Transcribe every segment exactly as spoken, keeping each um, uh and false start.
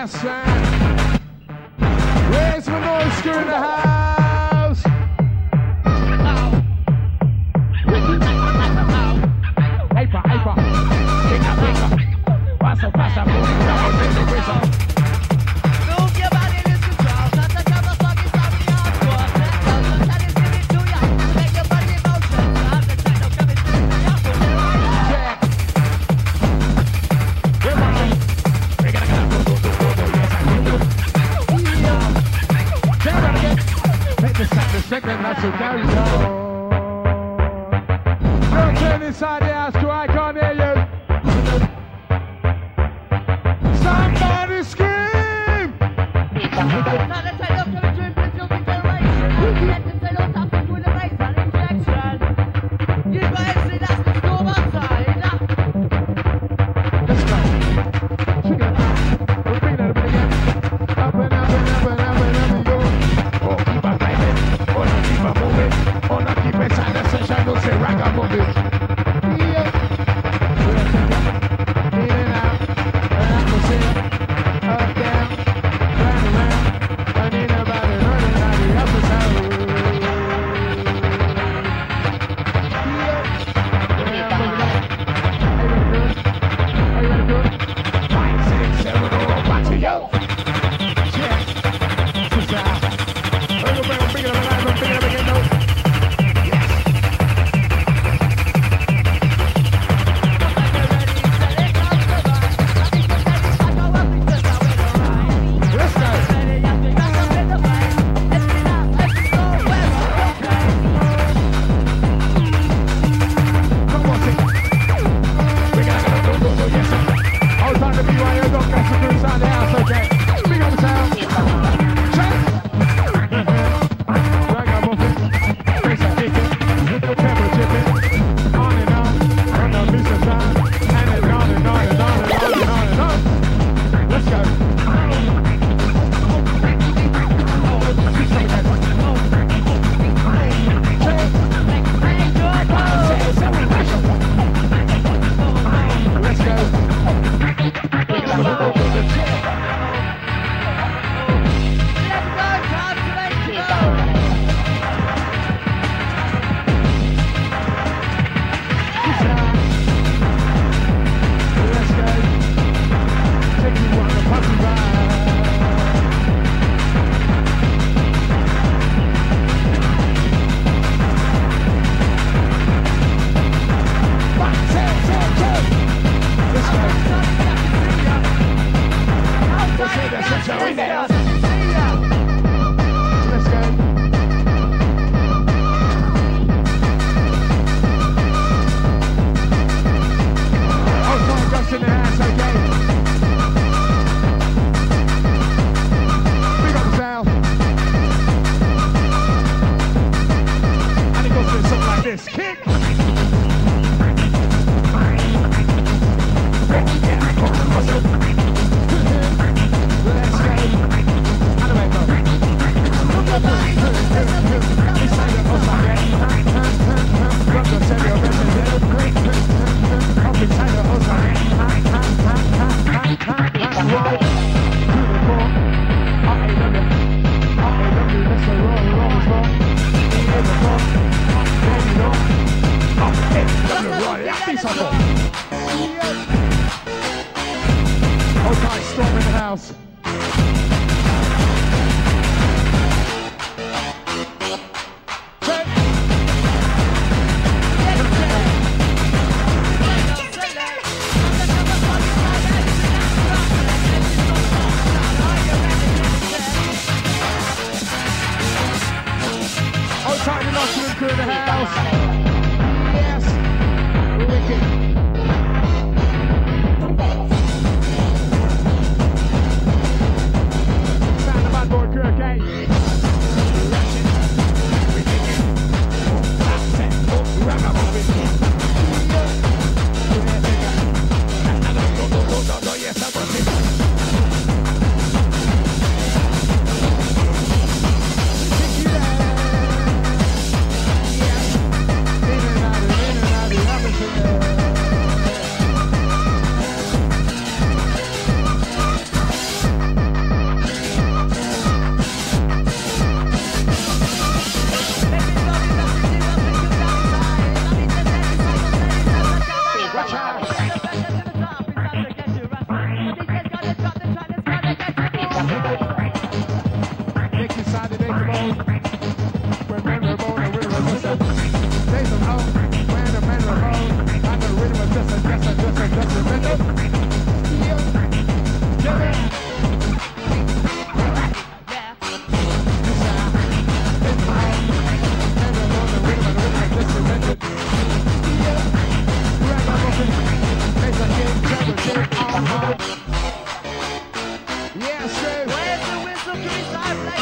Yes, man. Where's my noise screw in the house? Hyper, hyper. Bigger, bigger. Faster, faster. Moving down in the rhythm. Move your body, listen to us. Not the cover song is on the hardcore. Let us give it to ya. Make your body emotion. Have the techno coming through the hardcore. Yeah. We're running. We're gonna go, go, go, go, go, yes, I will. Down, down again. Take the second, the second, that's it, there you go. Don't turn inside the house, so I can't hear you. Somebody scream! Now the techno coming through for the filthy generation. Let the techno tap into the bass and injection. You guys see that's the storm outside. Let's go. Check it out. Repeat that a bit again. Up and up and up and up and up and go. Oh, keep on climbing. Oh, no, keep on moving. Oh, no, keep inside the session. Don't say ragamuffin. Yeah. In and out. And I can see it. Up, down. Round and round. I need nobody running out the upper side. Yeah. Yeah, look at that. Hey, ready to do it? Are you ready to do it? Five, six, seven, oh, one, two, yo. Check. Switch out. Oh, bring it, bring it up alive, bring it up again, no. Yes. Let's go. Come on, sing. We gotta go, go, go, go, yes, sir. Hold time to be right here, don't catch the crew inside the house, okay? Big up the sound. Check. Ragamuffin. Face a kicking. Pepper chipping. On and on. On the business side. And then on and on and on and on and on and on. Let's go. Let's go. Let's go. Take you on a puppy ride. One, two, two, two. Let's go. Let's hit that switch in there. Let's go. Oh, Tom Johnson in the house, okay. Big up the sound. And it goes through something like this. Kick. Let's go. Anyway, bro. Inside the house again. Rock the stereo version. Up inside the house again. Roll to the core. R A W. R A W. Let's go. Roll, roll, roll. In the core. There you go. R A W. Roll. That piece of roll. Hold tight, storm in the house. Check. Hold tight, the Nottingham crew in the house. Yes. Wicked.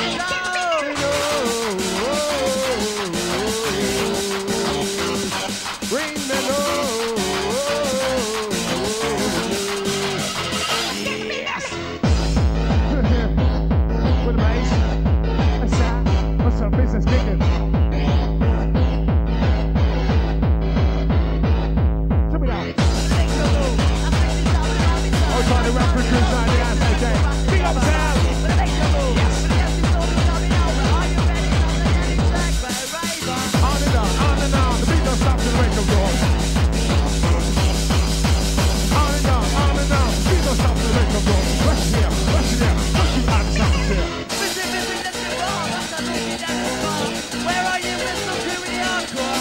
Ring the low. Yes. With the bass. What's that? What's up, business kicking? Show me that. Oh, trying to rap for cruise line, you guys like that. Big up sound. Yes. On and on, on and on. The beat don't stop till the break of dawn. On and on, on and on. The beat don't stop till the break of dawn. Rush it here, rush it here, rush it out of the atmosphere. Where are you, Mister Creamy Hardcore?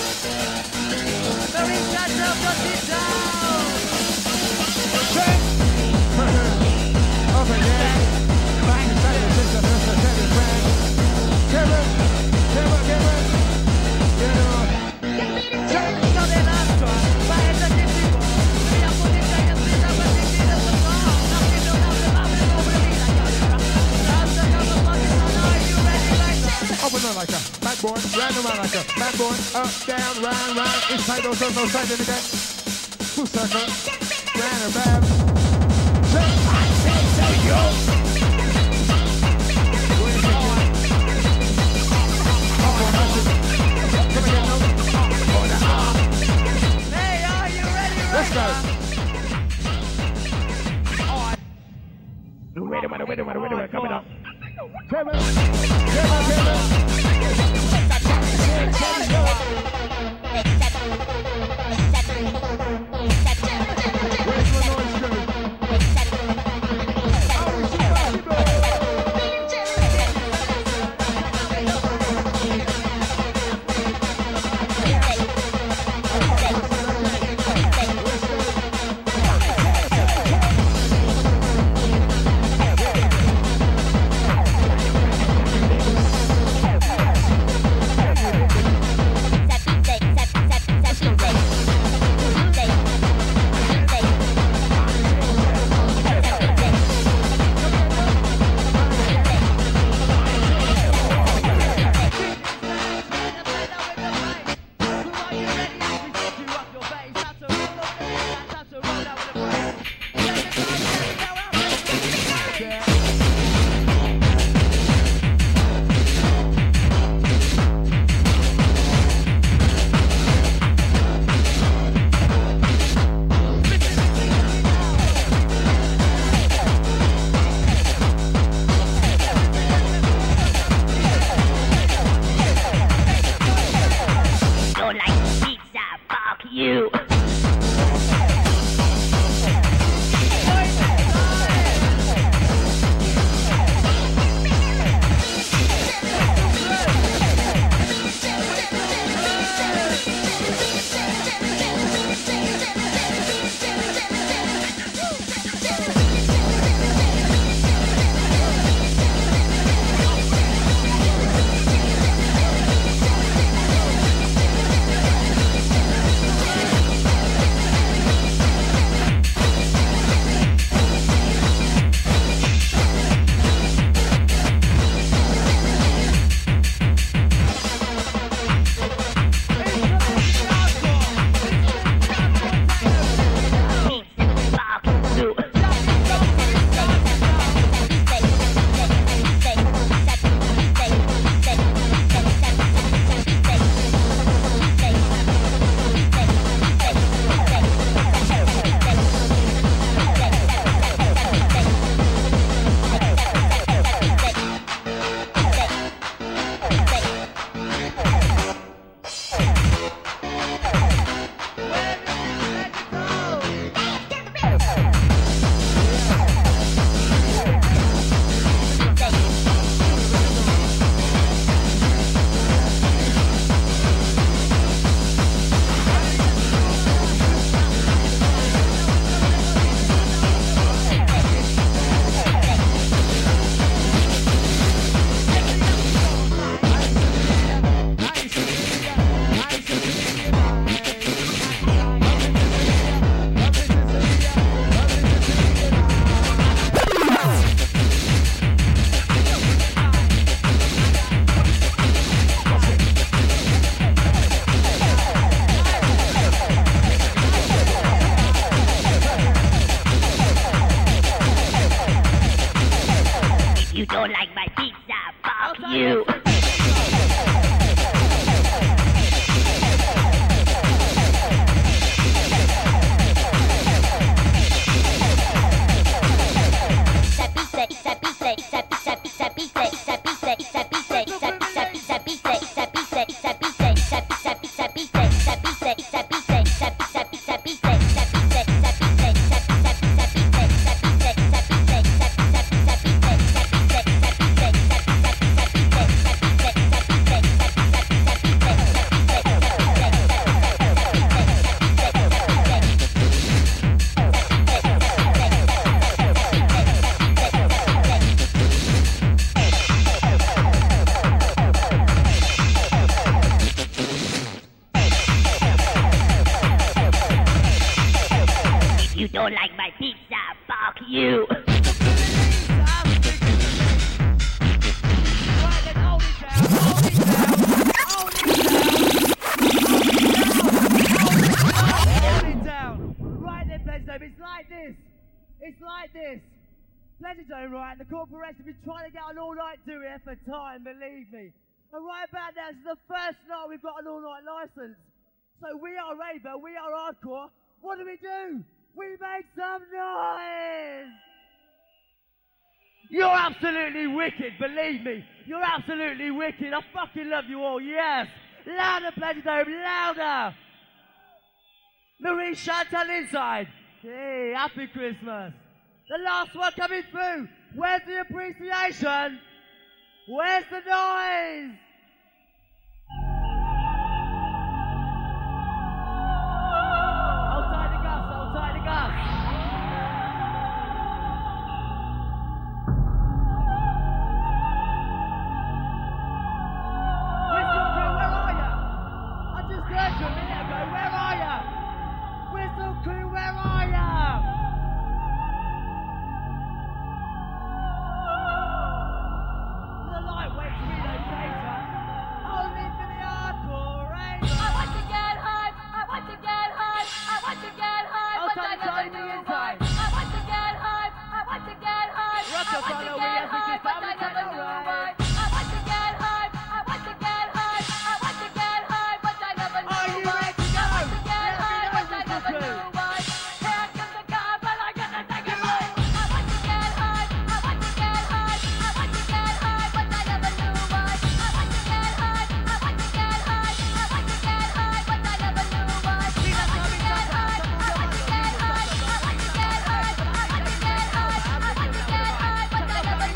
Very sad, now got it down. Check. Over there. Back inside the system, Mister Teddy Frank. Kevin, Kevin, Kevin. Get on. Check. Non è l'altro, ma è da tipo. Via politica che si sta per dire sul no. Non ti do una domanda come mi la chiamera. Salsa come fucking no, are you ready like that? Open up like a bad boy, round around like a bad boy, up, down, round, round, inside those those those sides again. Full circle, round and round. Check. I say so yo. Hey, are you ready right Let's go. Wait a minute, wait a minute, wait a minute, coming up. Kevin, Kevin, Kevin. Where's the noise coming? How is it possible? You don't like my pizza, I'll fuck tell you. You don't like my pizza, fuck you. Right then, hold it down, hold it down, hold it down, hold it down. Right then, Pleasure Dome, it's like this. It's like this. Pleasure Dome, right, and the corporation have been trying to get an all-night do here for time, believe me. And right about now, this is the first night we've got an all-night license. So we are raver, we are hardcore. What do we do? We make some noise! You're absolutely wicked, believe me. You're absolutely wicked. I fucking love you all, yes. Louder, Pleasure Dome, louder. Marie Chantal inside. Hey, happy Christmas. The last one coming through. Where's the appreciation? Where's the noise? Hold tight the gas, hold tight the gas. Whistle crew, where are ya? I just heard you a minute ago, where are ya? Whistle crew, where are ya? The lightweight relocator, only for the hardcore raver. I want to get high, I want to get high, I want to get high, I'll but I tell you never something knew inside. why. I want to get high, I want to get high, Rock I us want on to over, get yes, we high, can but stop I it, never all knew right. why. I want to get high, I want to get high, I want to get high, but I never knew Are you why. ready to go? I want to get Let me high, know, but I Whistle never crew. knew why. Here comes the car, but I gotta take it away. I want to get high, I want to get high, I want to get high, but I never knew why. I want to get high, I want to get high, I want to get high, but I never knew why. I want to get high, I want to get high, I want to get high, I want to get high, I want to get high, but I never knew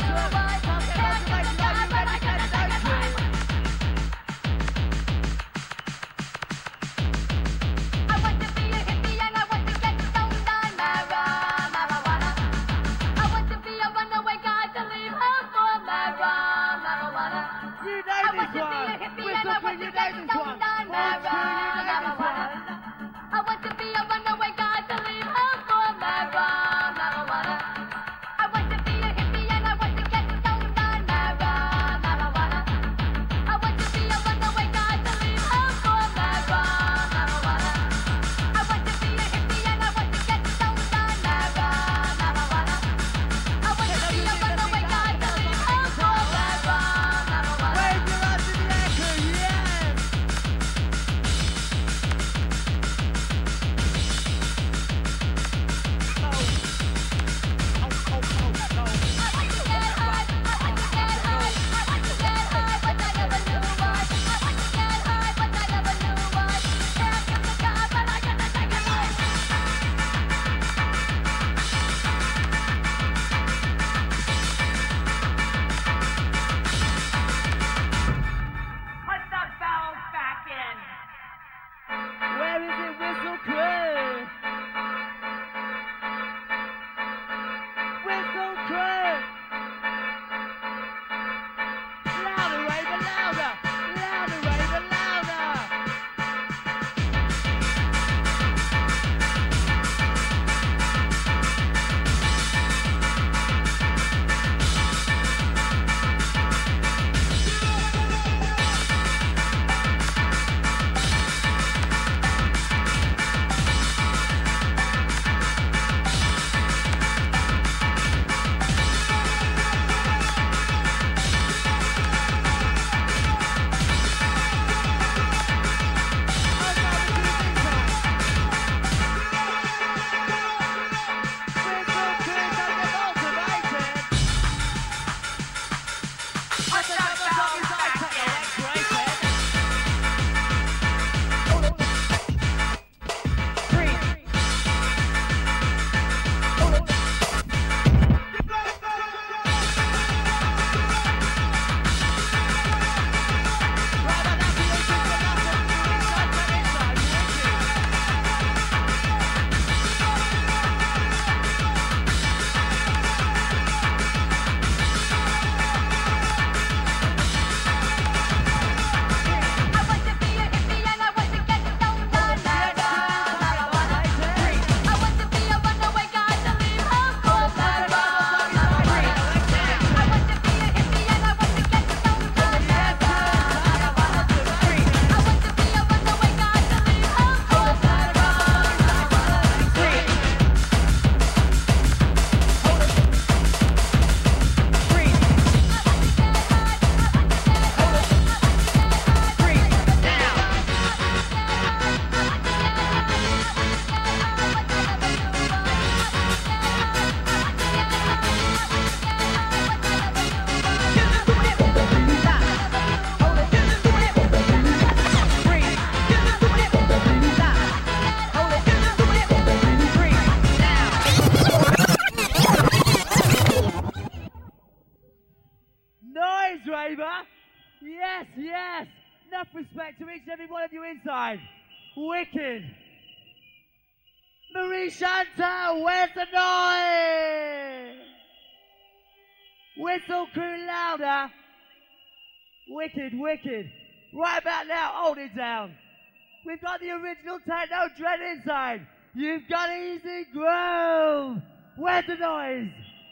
noise, Raver. Yes, yes. Enough respect to each and every one of you inside. Wicked. Marie Chantal, where's the noise? Whistle crew louder. Wicked, wicked. Right about now, hold it down. We've got the original Techno Dread inside. You've got Easy Groove. Where's the noise?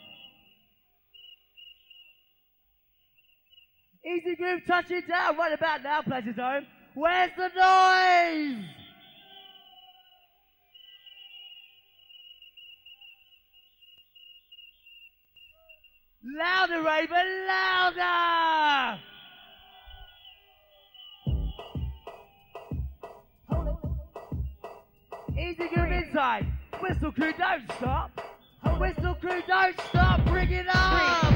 Easy Groove touching down right about now, Pleasure Dome. Where's the noise? Louder, Raven, louder! Easy Groove inside. Whistle crew, don't stop. Whistle crew, don't stop. Bring it up.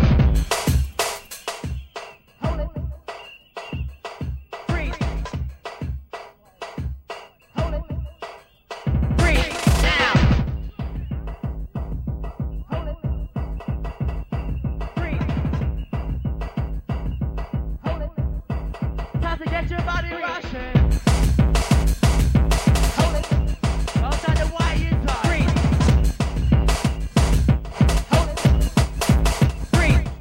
Hold it. Freeze. Hold it. Freeze. Now. Hold it. Freeze. Hold it. Time to get your body rushing. Hold it. Outside the white inside. Freeze. Hold it. Freeze.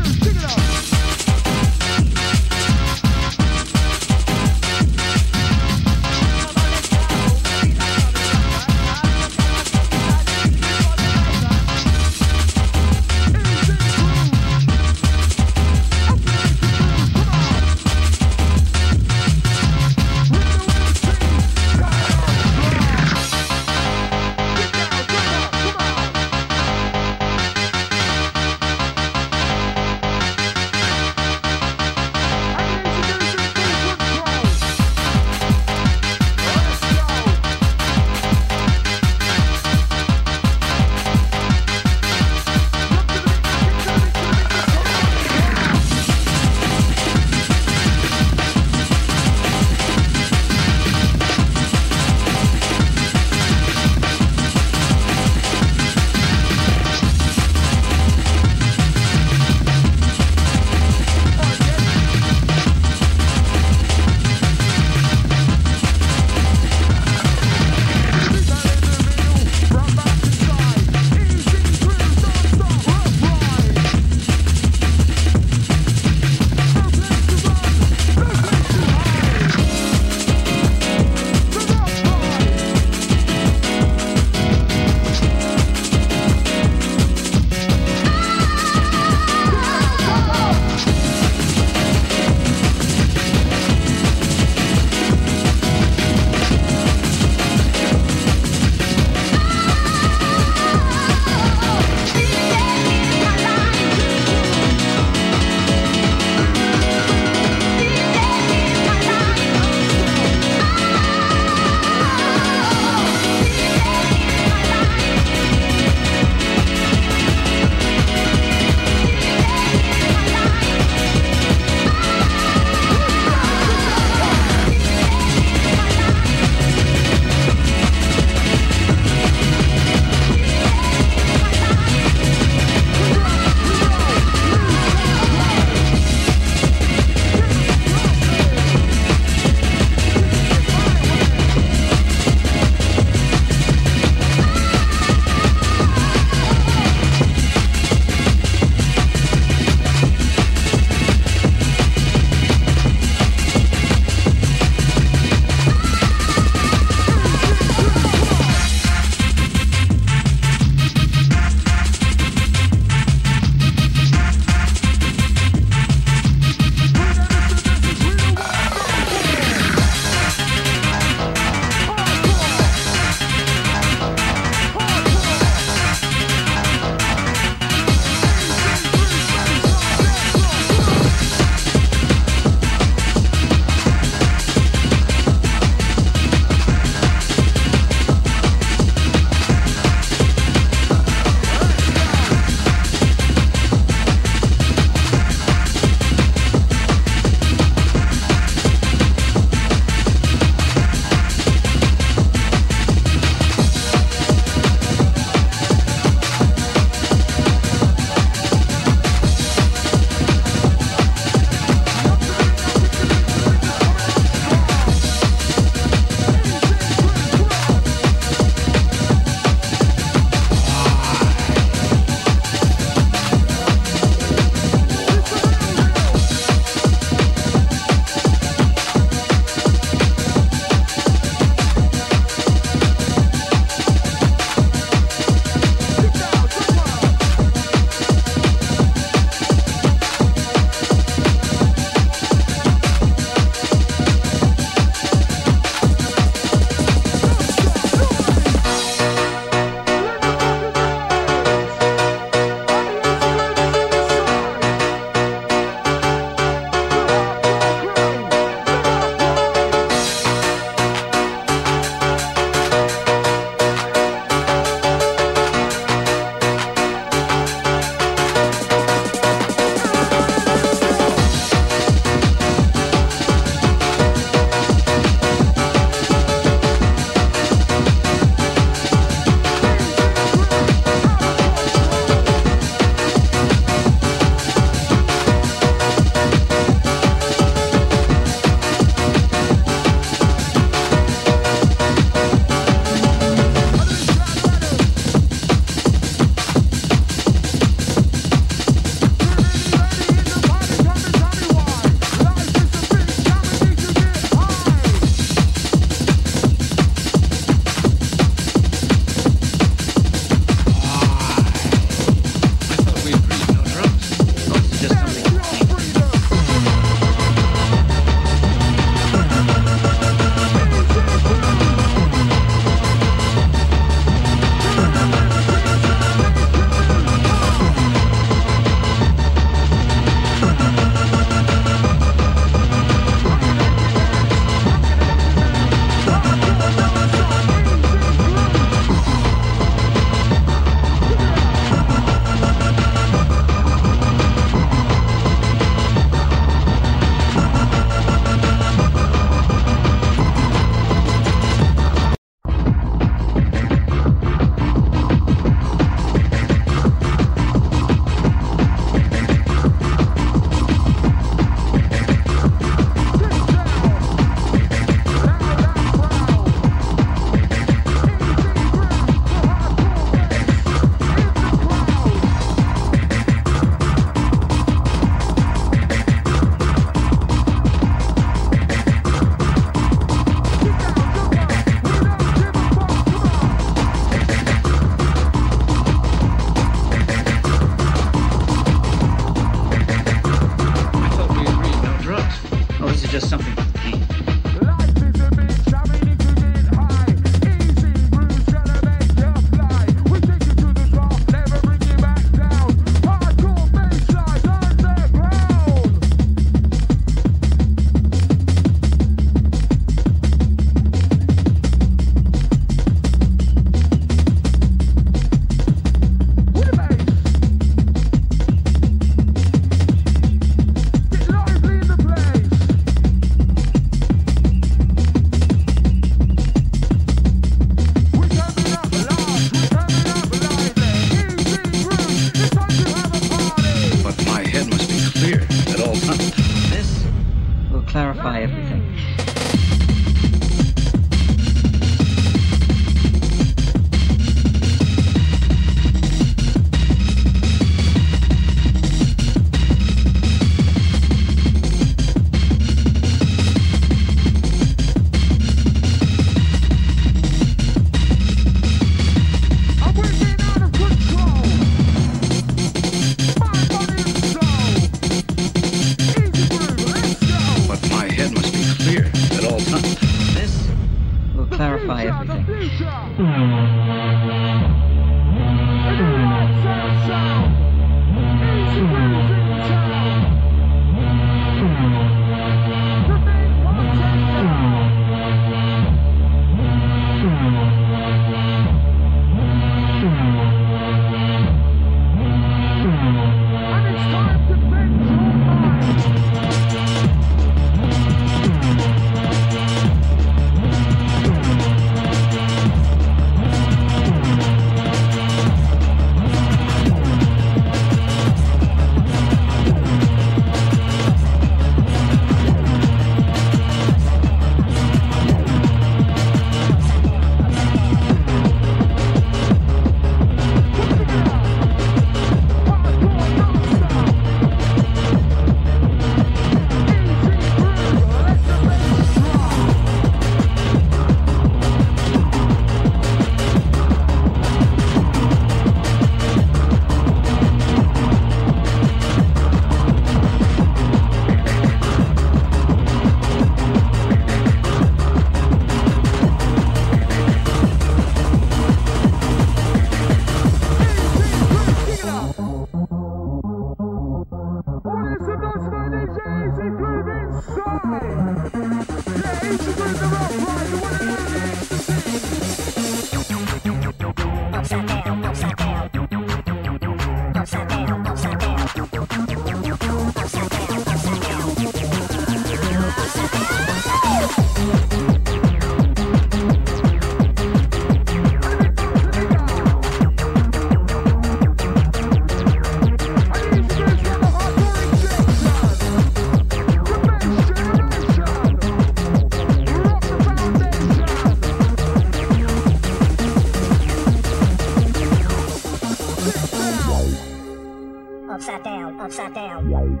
upside down,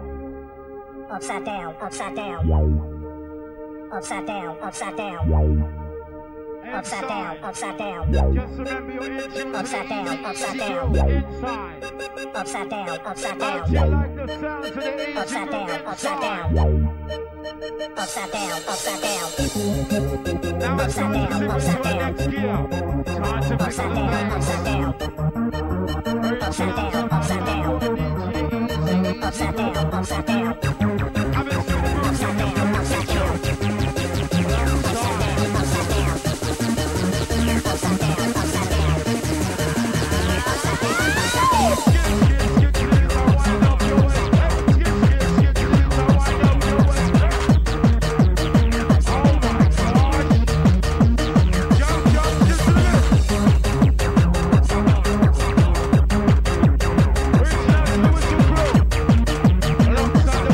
upside down, upside down, upside down, upside down. Upside down, upside down. Just remember your engine. Upside down, upside down. Inside. Upside down, upside How'd down. you like the sound to the easy Upside down, groove upside inside? down. Upside down, upside down. Now it's Upside time to down, take it upside to our down. next gear. Time to pick Upside up down, the upside down. Upside down, upside down. Upside down, upside down. Come and see the groove. Upside down, upside down. Upside down, upside down. Upside down, upside down. Upside down, upside down. Skid, skid, skid, skid, now wind up your way. Skid, skid, skid, skid, now wind up your way. Oh my gosh. Jump, jump, just a little. Where's that Lewis and crew? Alongside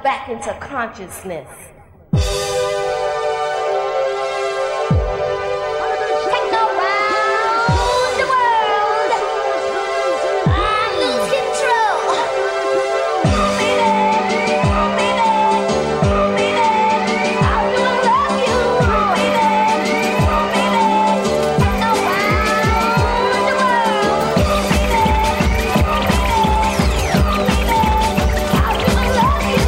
yourself back into consciousness. Take around the world. I lose control. Baby, baby, baby, how do I love you? Baby, baby, take around the world. How do I love you?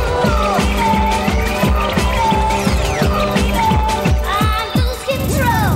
I lose control.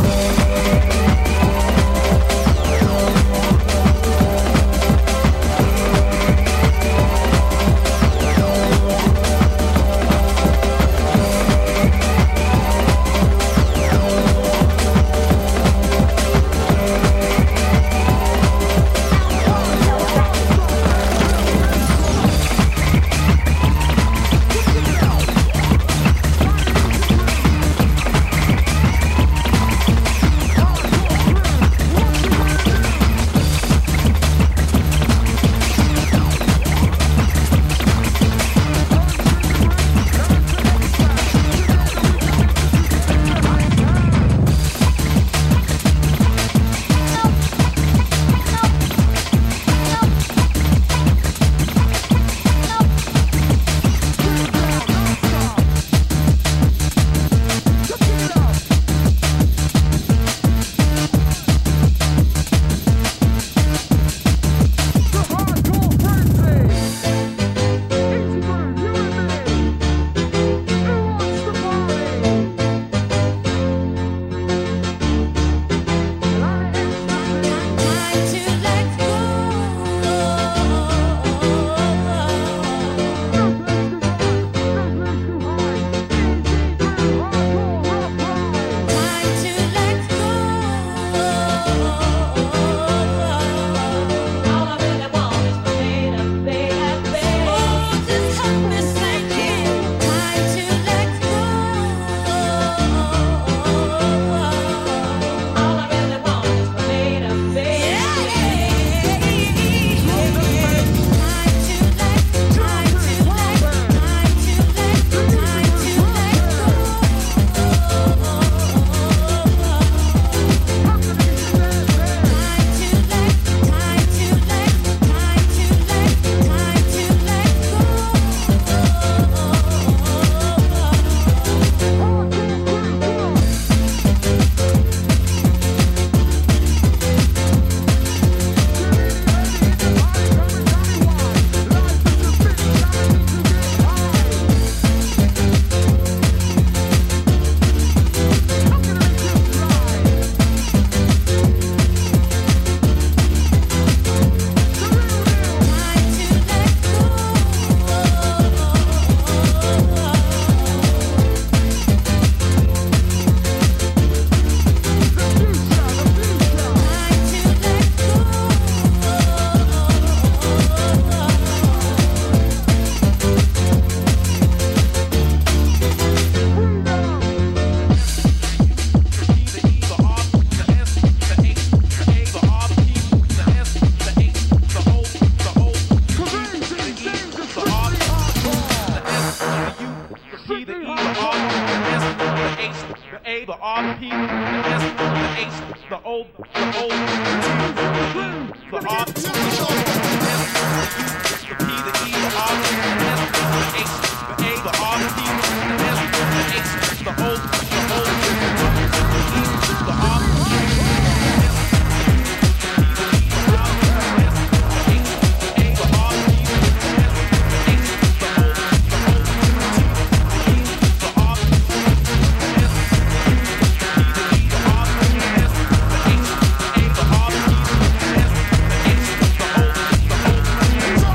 H, the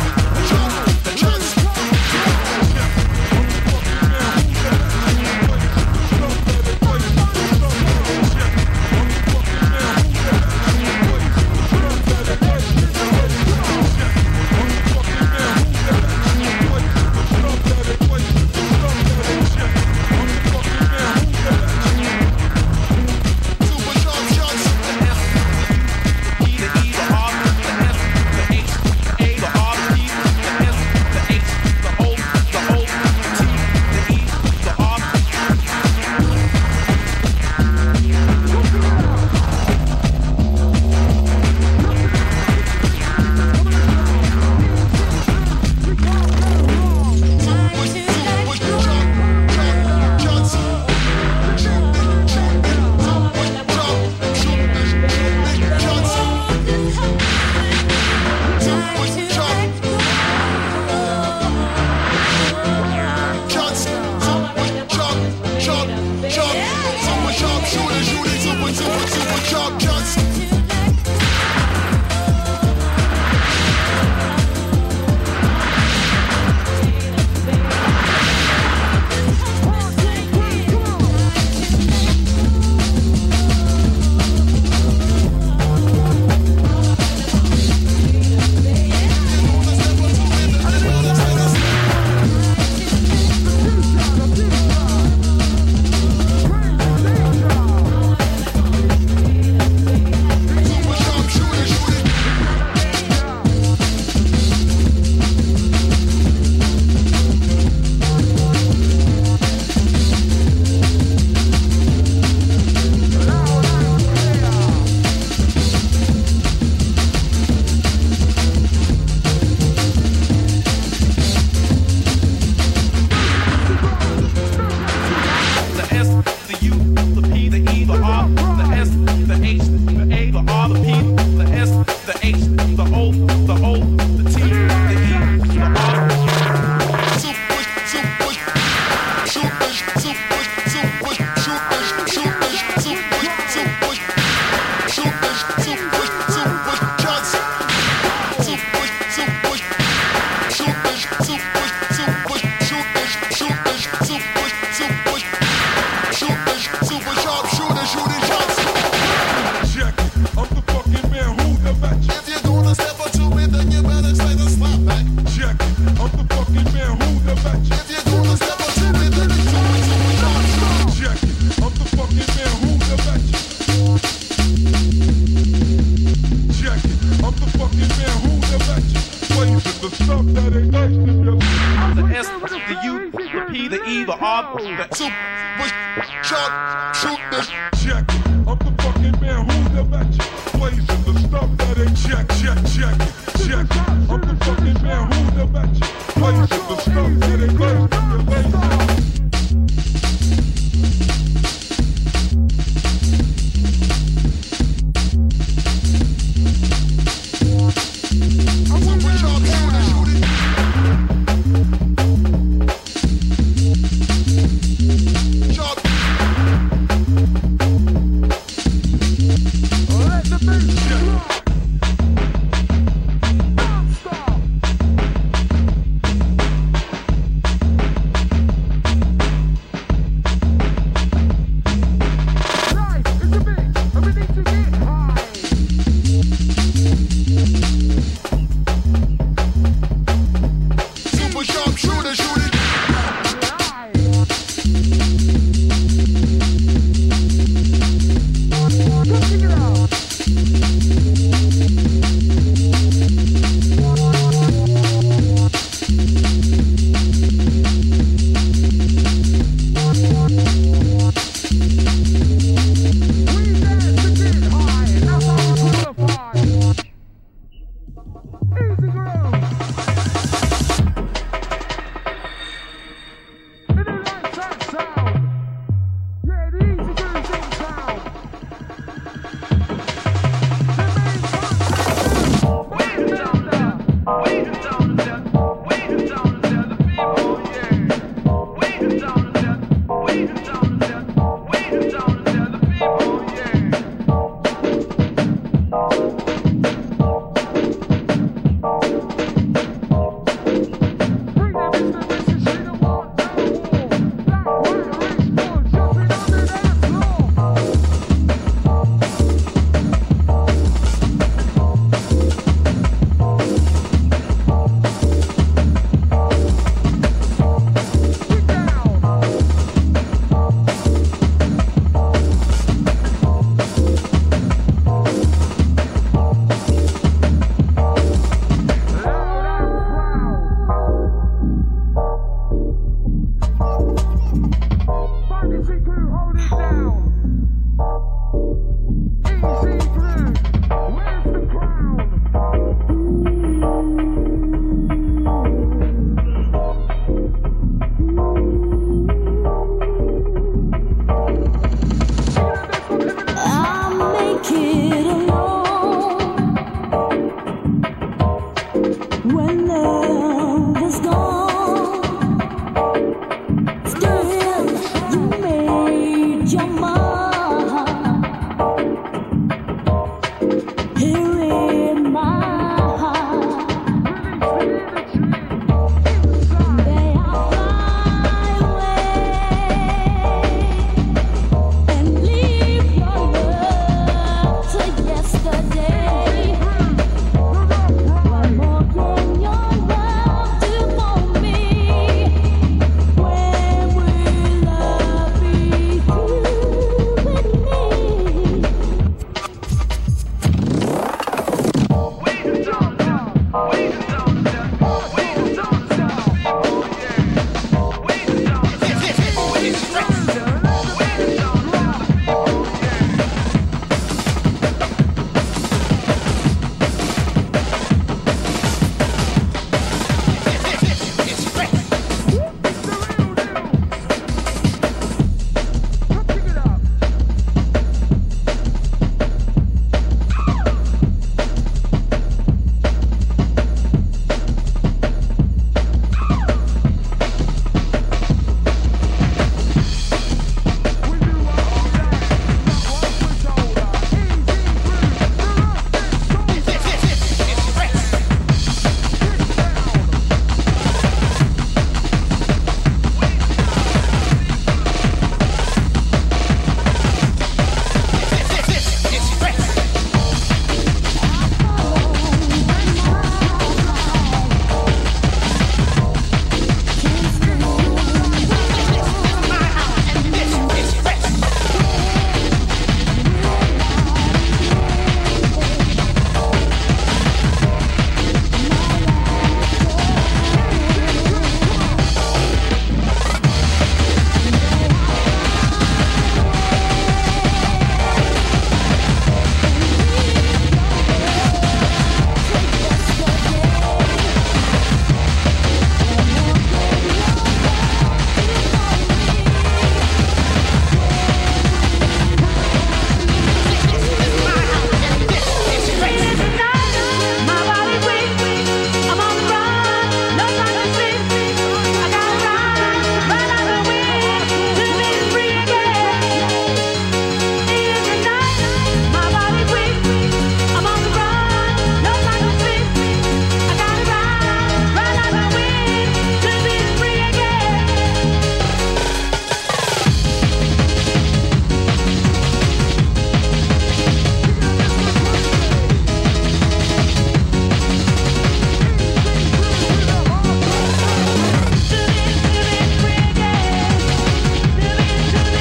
The S, the U, the P, the E, the R, the Super Shark, shoot this check. I'm the